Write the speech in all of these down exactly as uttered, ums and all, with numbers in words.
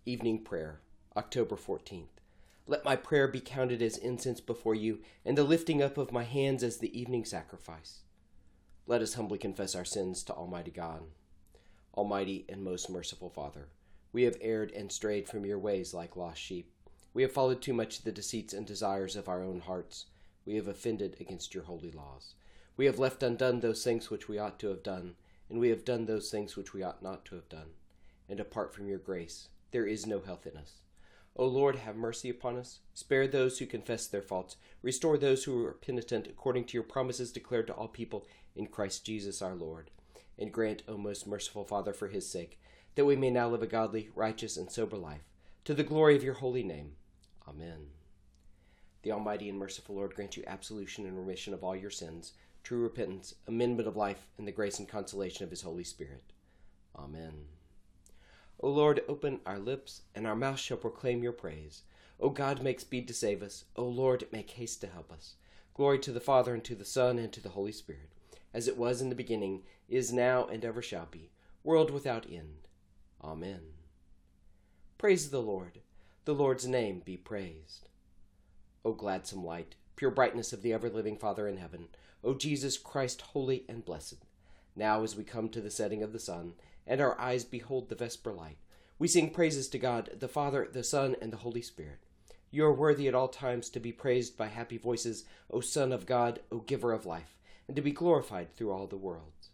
Evening Prayer, October fourteenth. Let my prayer be counted as incense before you, and the lifting up of my hands as the evening sacrifice. Let us humbly confess our sins to Almighty God. Almighty and most merciful Father, we have erred and strayed from your ways like lost sheep. We have followed too much the deceits and desires of our own hearts. We have offended against your holy laws. We have left undone those things which we ought to have done, and we have done those things which we ought not to have done. And apart from your grace, there is no health in us. O Lord, have mercy upon us. Spare those who confess their faults. Restore those who are penitent according to your promises declared to all people in Christ Jesus our Lord. And grant, O most merciful Father, for his sake, that we may now live a godly, righteous, and sober life, to the glory of your holy name. Amen. The Almighty and merciful Lord grant you absolution and remission of all your sins, true repentance, amendment of life, and the grace and consolation of his Holy Spirit. Amen. O Lord, open our lips, and our mouth shall proclaim your praise. O God, make speed to save us. O Lord, make haste to help us. Glory to the Father, and to the Son, and to the Holy Spirit, as it was in the beginning, is now, and ever shall be, world without end. Amen. Praise the Lord. The Lord's name be praised. O gladsome light, pure brightness of the ever-living Father in heaven, O Jesus Christ, holy and blessed, now as we come to the setting of the sun, and our eyes behold the vesper light, we sing praises to God, the Father, the Son, and the Holy Spirit. You are worthy at all times to be praised by happy voices, O Son of God, O Giver of life, and to be glorified through all the worlds.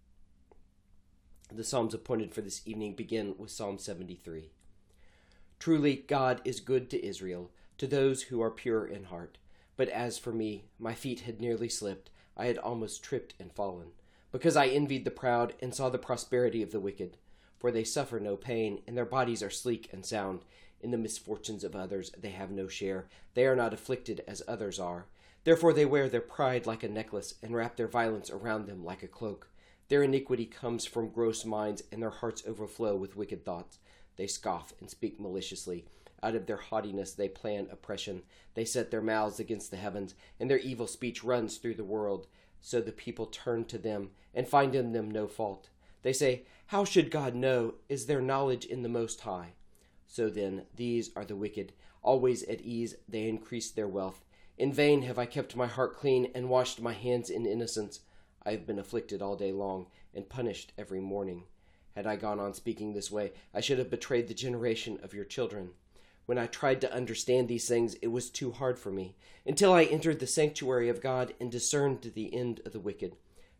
The Psalms appointed for this evening begin with Psalm seventy-three. Truly God is good to Israel, to those who are pure in heart. But as for me, my feet had nearly slipped, I had almost tripped and fallen, because I envied the proud and saw the prosperity of the wicked. For they suffer no pain, and their bodies are sleek and sound. In the misfortunes of others they have no share. They are not afflicted as others are. Therefore they wear their pride like a necklace, and wrap their violence around them like a cloak. Their iniquity comes from gross minds, and their hearts overflow with wicked thoughts. They scoff and speak maliciously. Out of their haughtiness they plan oppression. They set their mouths against the heavens, and their evil speech runs through the world. So the people turn to them, and find in them no fault. They say, how should God know? Is there knowledge in the Most High? So then, these are the wicked. Always at ease, they increase their wealth. In vain have I kept my heart clean, and washed my hands in innocence. I have been afflicted all day long, and punished every morning. Had I gone on speaking this way, I should have betrayed the generation of your children. When I tried to understand these things, it was too hard for me, until I entered the sanctuary of God and discerned the end of the wicked.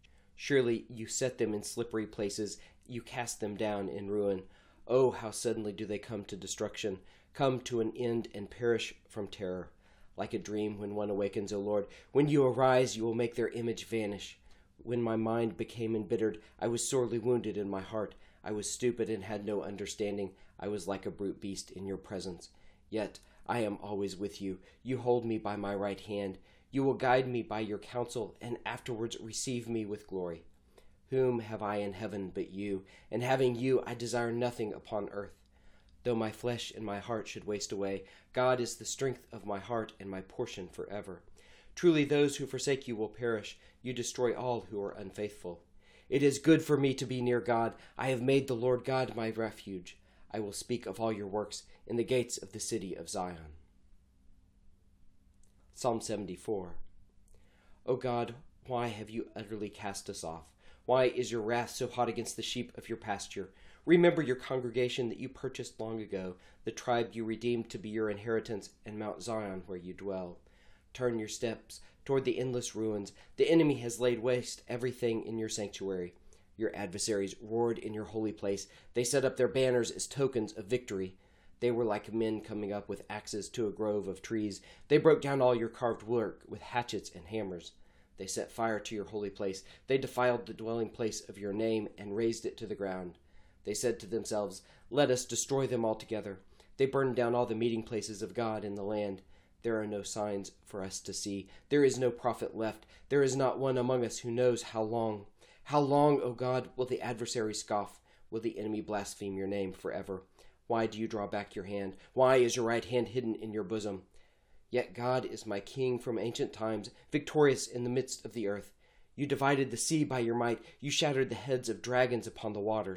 Surely you set them in slippery places, you cast them down in ruin. Oh, how suddenly do they come to destruction, come to an end and perish from terror. Like a dream when one awakens, O Lord, when you arise, you will make their image vanish. When my mind became embittered, I was sorely wounded in my heart. I was stupid and had no understanding. I was like a brute beast in your presence. Yet I am always with you. You hold me by my right hand. You will guide me by your counsel, and afterwards receive me with glory. Whom have I in heaven but you? And having you, I desire nothing upon earth. Though my flesh and my heart should waste away, God is the strength of my heart and my portion forever. Truly those who forsake you will perish. You destroy all who are unfaithful. It is good for me to be near God. I have made the Lord God my refuge. I will speak of all your works in the gates of the city of Zion. Psalm seventy-four. O God, why have you utterly cast us off? Why is your wrath so hot against the sheep of your pasture? Remember your congregation that you purchased long ago, the tribe you redeemed to be your inheritance, and Mount Zion where you dwell. Turn your steps toward the endless ruins. The enemy has laid waste everything in your sanctuary. Your adversaries roared in your holy place. They set up their banners as tokens of victory. They were like men coming up with axes to a grove of trees. They broke down all your carved work with hatchets and hammers. They set fire to your holy place. They defiled the dwelling place of your name and razed it to the ground. They said to themselves, let us destroy them altogether. They burned down all the meeting places of God in the land. There are no signs for us to see. There is no prophet left. There is not one among us who knows how long. How long, O God, will the adversary scoff? Will the enemy blaspheme your name forever? Why do you draw back your hand? Why is your right hand hidden in your bosom? Yet God is my king from ancient times, victorious in the midst of the earth. You divided the sea by your might. You shattered the heads of dragons upon the waters.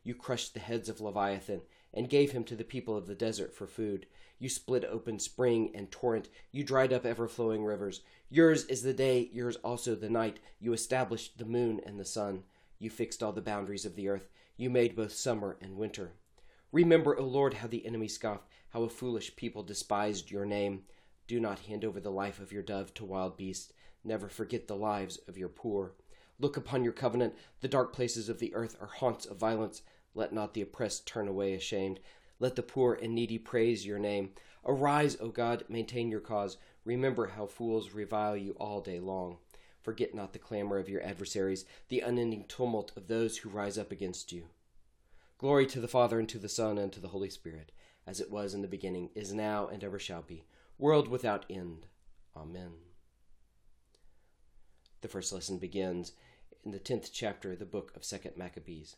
You crushed the heads of Leviathan, and gave him to the people of the desert for food. You split open spring and torrent. You dried up ever-flowing rivers. Yours is the day, yours also the night. You established the moon and the sun. You fixed all the boundaries of the earth. You made both summer and winter. Remember, O Lord, how the enemy scoffed, how a foolish people despised your name. Do not hand over the life of your dove to wild beasts. Never forget the lives of your poor. Look upon your covenant. The dark places of the earth are haunts of violence. Let not the oppressed turn away ashamed. Let the poor and needy praise your name. Arise, O God, maintain your cause. Remember how fools revile you all day long. Forget not the clamor of your adversaries, the unending tumult of those who rise up against you. Glory to the Father, and to the Son, and to the Holy Spirit, as it was in the beginning, is now, and ever shall be, world without end. Amen. The first lesson begins in the tenth chapter of the book of Second Maccabees.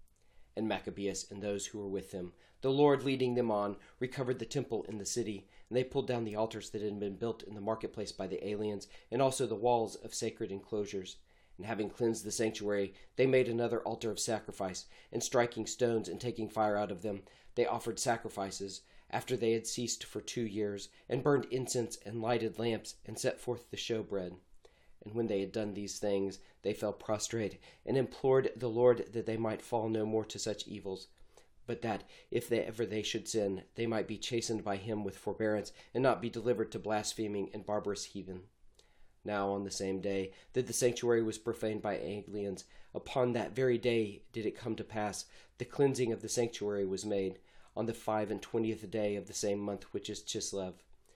And Maccabeus and those who were with them, the Lord leading them on, recovered the temple in the city, and they pulled down the altars that had been built in the marketplace by the aliens, and also the walls of sacred enclosures. And having cleansed the sanctuary, they made another altar of sacrifice, and striking stones and taking fire out of them, they offered sacrifices, after they had ceased for two years, and burned incense and lighted lamps, and set forth the showbread. And when they had done these things, they fell prostrate, and implored the Lord that they might fall no more to such evils, but that, if they ever they should sin, they might be chastened by him with forbearance, and not be delivered to blaspheming and barbarous heathen. Now on the same day that the sanctuary was profaned by aliens, upon that very day did it come to pass, the cleansing of the sanctuary was made, on the five and twentieth day of the same month, which is Chislev.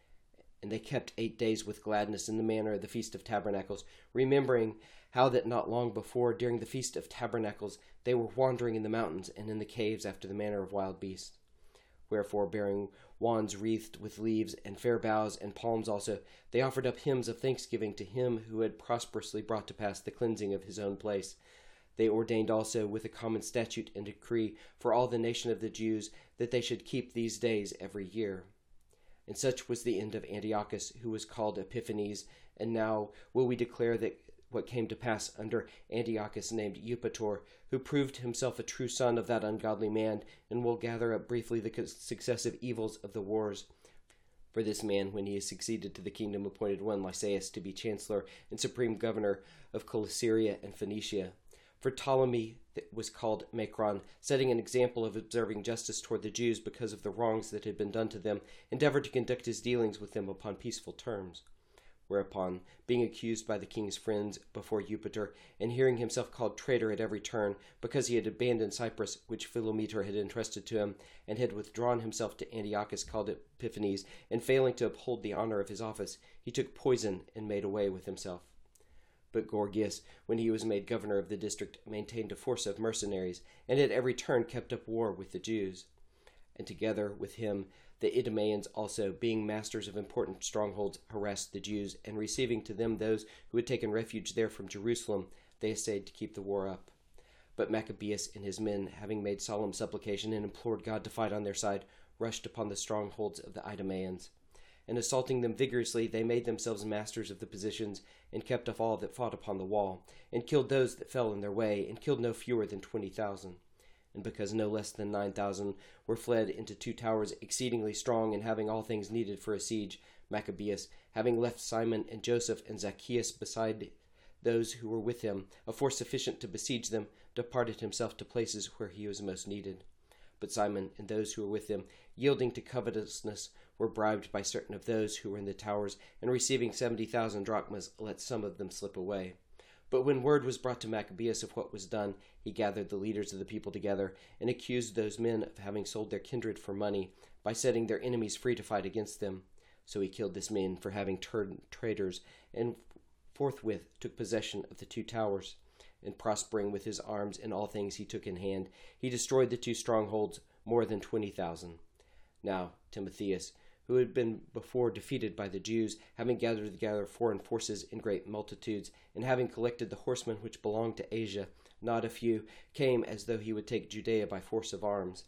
And they kept eight days with gladness in the manner of the Feast of Tabernacles, remembering how that not long before, during the Feast of Tabernacles, they were wandering in the mountains and in the caves after the manner of wild beasts. Wherefore, bearing wands wreathed with leaves, and fair boughs, and palms also, they offered up hymns of thanksgiving to him who had prosperously brought to pass the cleansing of his own place. They ordained also with a common statute and decree for all the nation of the Jews that they should keep these days every year. And such was the end of Antiochus, who was called Epiphanes. And now will we declare that what came to pass under Antiochus named Eupator, who proved himself a true son of that ungodly man, and will gather up briefly the successive evils of the wars. For this man, when he has succeeded to the kingdom, appointed one Lysaeus to be chancellor and supreme governor of Coelesyria and Phoenicia. For Ptolemy was called Macron, setting an example of observing justice toward the Jews because of the wrongs that had been done to them, endeavored to conduct his dealings with them upon peaceful terms. Whereupon, being accused by the king's friends before Eupator, and hearing himself called traitor at every turn, because he had abandoned Cyprus, which Philometor had entrusted to him, and had withdrawn himself to Antiochus called Epiphanes, and failing to uphold the honor of his office, he took poison and made away with himself. But Gorgias, when he was made governor of the district, maintained a force of mercenaries, and at every turn kept up war with the Jews. And together with him, the Idumeans also, being masters of important strongholds, harassed the Jews, and receiving to them those who had taken refuge there from Jerusalem, they essayed to keep the war up. But Maccabeus and his men, having made solemn supplication and implored God to fight on their side, rushed upon the strongholds of the Idumeans. And assaulting them vigorously, they made themselves masters of the positions, and kept off all that fought upon the wall, and killed those that fell in their way, and killed no fewer than twenty thousand. And because no less than nine thousand were fled into two towers exceedingly strong, and having all things needed for a siege, Maccabeus, having left Simon and Joseph and Zacchaeus beside those who were with him, a force sufficient to besiege them, departed himself to places where he was most needed. But Simon and those who were with him, yielding to covetousness, were bribed by certain of those who were in the towers, and receiving seventy thousand drachmas, let some of them slip away. But when word was brought to Maccabeus of what was done, he gathered the leaders of the people together, and accused those men of having sold their kindred for money, by setting their enemies free to fight against them. So he killed this man for having turned traitors, and forthwith took possession of the two towers. And prospering with his arms in all things he took in hand, he destroyed the two strongholds, more than twenty thousand. Now Timotheus, who had been before defeated by the Jews, having gathered together foreign forces in great multitudes, and having collected the horsemen which belonged to Asia, not a few, came as though he would take Judea by force of arms.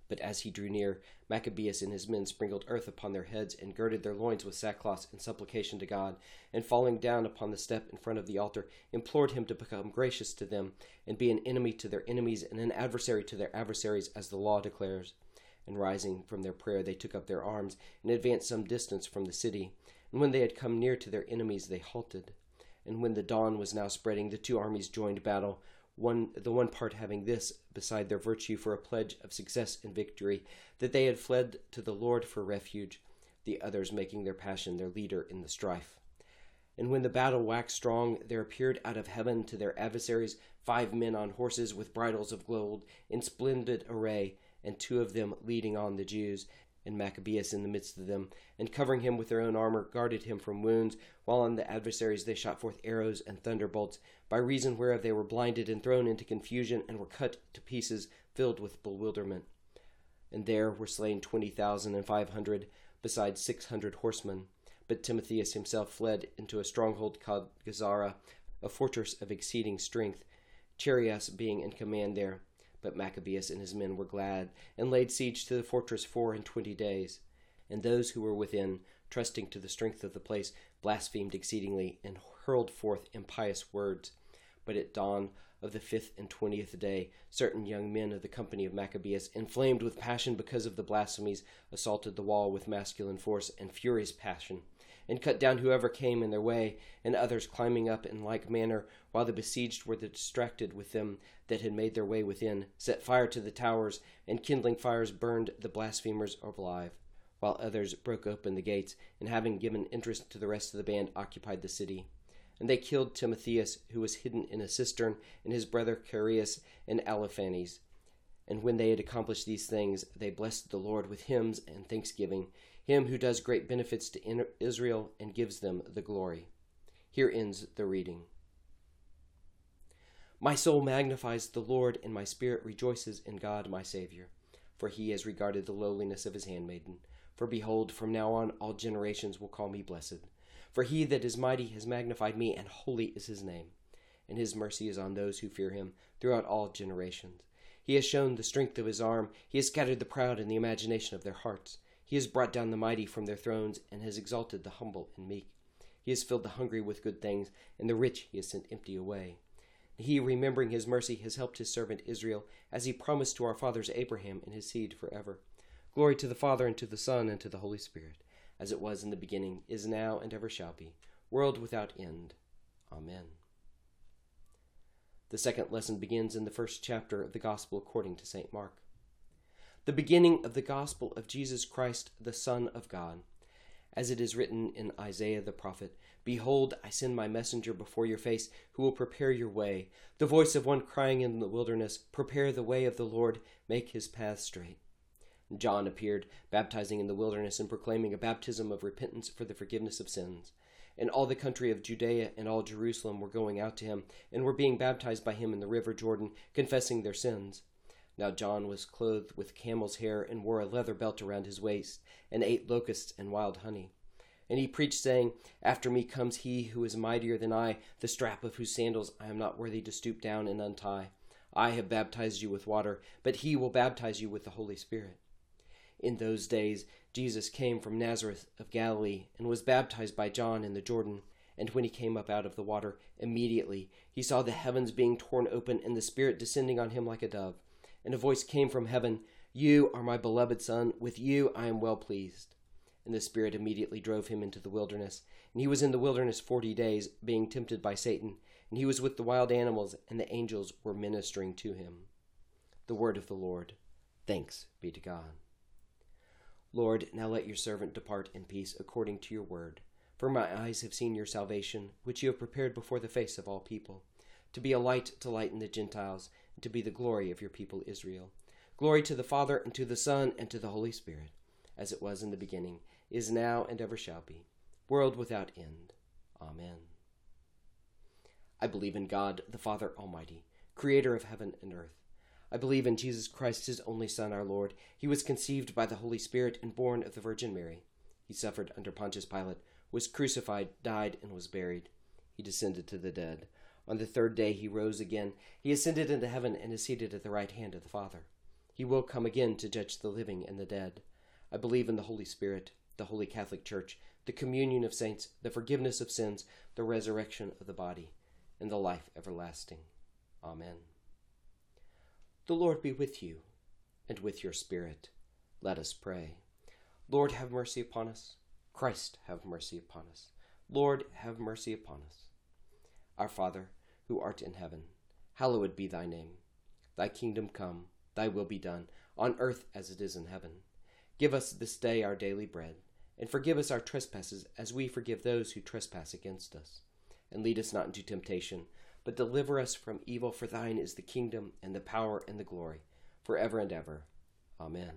But as he drew near, Maccabeus and his men sprinkled earth upon their heads and girded their loins with sackcloth in supplication to God, and falling down upon the step in front of the altar, implored him to become gracious to them, and be an enemy to their enemies and an adversary to their adversaries, as the law declares. And rising from their prayer, they took up their arms and advanced some distance from the city. And when they had come near to their enemies, they halted. And when the dawn was now spreading, the two armies joined battle, one the one part having this beside their virtue for a pledge of success and victory, that they had fled to the Lord for refuge, the others making their passion their leader in the strife. And when the battle waxed strong, there appeared out of heaven to their adversaries five men on horses with bridles of gold, in splendid array, and two of them leading on the Jews, and Maccabeus in the midst of them, and covering him with their own armor, guarded him from wounds, while on the adversaries they shot forth arrows and thunderbolts, by reason whereof they were blinded and thrown into confusion, and were cut to pieces, filled with bewilderment. And there were slain twenty thousand and five hundred, besides six hundred horsemen. But Timotheus himself fled into a stronghold called Gazara, a fortress of exceeding strength, Chereas being in command there. But Maccabeus and his men were glad, and laid siege to the fortress four and twenty days. And those who were within, trusting to the strength of the place, blasphemed exceedingly, and hurled forth impious words. But at dawn of the fifth and twentieth day, certain young men of the company of Maccabeus, inflamed with passion because of the blasphemies, assaulted the wall with masculine force and furious passion, and cut down whoever came in their way, and others climbing up in like manner, while the besieged were distracted with them that had made their way within, set fire to the towers, and kindling fires burned the blasphemers alive, while others broke open the gates, and having given interest to the rest of the band, occupied the city. And they killed Timotheus, who was hidden in a cistern, and his brother Chaereas and Aliphanes. And when they had accomplished these things, they blessed the Lord with hymns and thanksgiving, him who does great benefits to Israel and gives them the glory. Here ends the reading. My soul magnifies the Lord, and my spirit rejoices in God my Savior, for he has regarded the lowliness of his handmaiden. For behold, from now on all generations will call me blessed. For he that is mighty has magnified me, and holy is his name. And his mercy is on those who fear him throughout all generations. He has shown the strength of his arm. He has scattered the proud in the imagination of their hearts. He has brought down the mighty from their thrones, and has exalted the humble and meek. He has filled the hungry with good things, and the rich he has sent empty away. He, remembering his mercy, has helped his servant Israel, as he promised to our fathers Abraham and his seed forever. Glory to the Father, and to the Son, and to the Holy Spirit, as it was in the beginning, is now, and ever shall be, world without end. Amen. The second lesson begins in the first chapter of the Gospel according to Saint Mark. The beginning of the Gospel of Jesus Christ, the Son of God. As it is written in Isaiah the prophet, Behold, I send my messenger before your face, who will prepare your way. The voice of one crying in the wilderness, Prepare the way of the Lord, make his path straight. John appeared, baptizing in the wilderness and proclaiming a baptism of repentance for the forgiveness of sins. And all the country of Judea and all Jerusalem were going out to him, and were being baptized by him in the river Jordan, confessing their sins. Now John was clothed with camel's hair, and wore a leather belt around his waist, and ate locusts and wild honey. And he preached, saying, After me comes he who is mightier than I, the strap of whose sandals I am not worthy to stoop down and untie. I have baptized you with water, but he will baptize you with the Holy Spirit. In those days Jesus came from Nazareth of Galilee, and was baptized by John in the Jordan. And when he came up out of the water, immediately he saw the heavens being torn open, and the Spirit descending on him like a dove. And a voice came from heaven, You are my beloved Son, with you I am well pleased. And the Spirit immediately drove him into the wilderness. And he was in the wilderness forty days, being tempted by Satan. And he was with the wild animals, and the angels were ministering to him. The word of the Lord. Thanks be to God. Lord, now let your servant depart in peace according to your word. For my eyes have seen your salvation, which you have prepared before the face of all people, to be a light to lighten the Gentiles, and to be the glory of your people Israel. Glory to the Father, and to the Son, and to the Holy Spirit, as it was in the beginning, is now, and ever shall be, world without end. Amen. I believe in God, the Father Almighty, creator of heaven and earth. I believe in Jesus Christ, his only Son, our Lord. He was conceived by the Holy Spirit and born of the Virgin Mary. He suffered under Pontius Pilate, was crucified, died, and was buried. He descended to the dead. On the third day he rose again. He ascended into heaven and is seated at the right hand of the Father. He will come again to judge the living and the dead. I believe in the Holy Spirit, the Holy Catholic Church, the communion of saints, the forgiveness of sins, the resurrection of the body, and the life everlasting. Amen. The Lord be with you, and with your spirit. Let us pray. Lord, have mercy upon us. Christ, have mercy upon us. Lord, have mercy upon us. Our Father, who art in heaven, hallowed be thy name. Thy kingdom come, thy will be done, on earth as it is in heaven. Give us this day our daily bread, and forgive us our trespasses as we forgive those who trespass against us. And lead us not into temptation, but deliver us from evil, for thine is the kingdom, and the power, and the glory, forever and ever. Amen.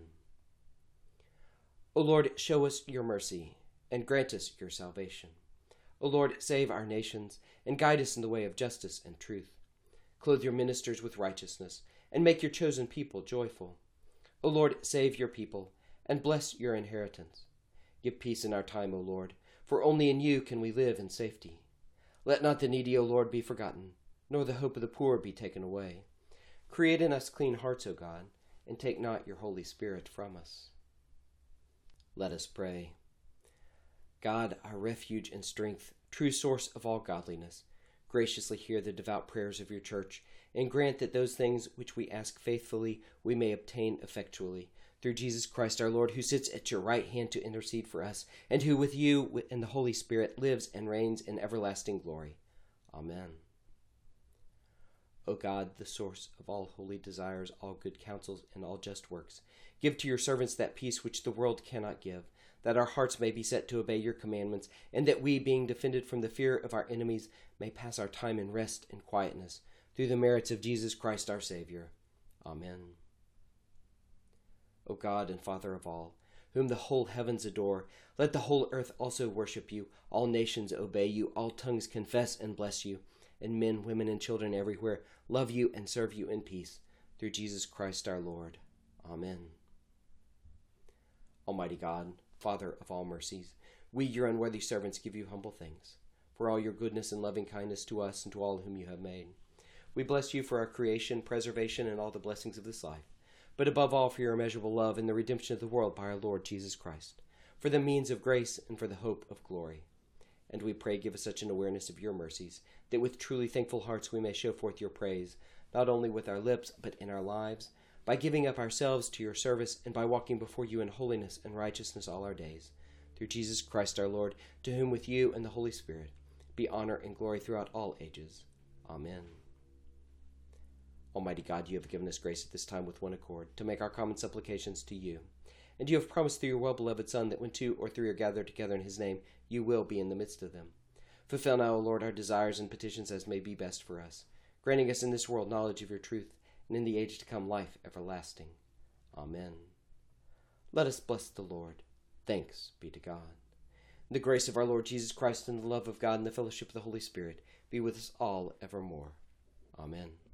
O Lord, show us your mercy, and grant us your salvation. O Lord, save our nations, and guide us in the way of justice and truth. Clothe your ministers with righteousness, and make your chosen people joyful. O Lord, save your people, and bless your inheritance. Give peace in our time, O Lord, for only in you can we live in safety. Let not the needy, O Lord, be forgotten, nor the hope of the poor be taken away. Create in us clean hearts, O God, and take not your Holy Spirit from us. Let us pray. God, our refuge and strength, true source of all godliness, graciously hear the devout prayers of your church, and grant that those things which we ask faithfully we may obtain effectually, through Jesus Christ our Lord, who sits at your right hand to intercede for us, and who with you and the Holy Spirit lives and reigns in everlasting glory. Amen. O God, the source of all holy desires, all good counsels, and all just works, give to your servants that peace which the world cannot give, that our hearts may be set to obey your commandments, and that we, being defended from the fear of our enemies, may pass our time in rest and quietness, through the merits of Jesus Christ our Savior. Amen. O God and Father of all, whom the whole heavens adore, let the whole earth also worship you, all nations obey you, all tongues confess and bless you, and men, women, and children everywhere love you and serve you in peace, through Jesus Christ our Lord. Amen. Almighty God, Father of all mercies, we, your unworthy servants, give you humble thanks for all your goodness and loving kindness to us and to all whom you have made. We bless you for our creation, preservation, and all the blessings of this life, but above all for your immeasurable love and the redemption of the world by our Lord Jesus Christ, for the means of grace and for the hope of glory. And we pray, give us such an awareness of your mercies, that with truly thankful hearts we may show forth your praise, not only with our lips, but in our lives, by giving up ourselves to your service, and by walking before you in holiness and righteousness all our days. Through Jesus Christ our Lord, to whom with you and the Holy Spirit be honor and glory throughout all ages. Amen. Almighty God, you have given us grace at this time with one accord, to make our common supplications to you. And you have promised through your well-beloved Son that when two or three are gathered together in his name, you will be in the midst of them. Fulfill now, O Lord, our desires and petitions as may be best for us, granting us in this world knowledge of your truth, and in the age to come life everlasting. Amen. Let us bless the Lord. Thanks be to God. The grace of our Lord Jesus Christ and the love of God and the fellowship of the Holy Spirit be with us all evermore. Amen.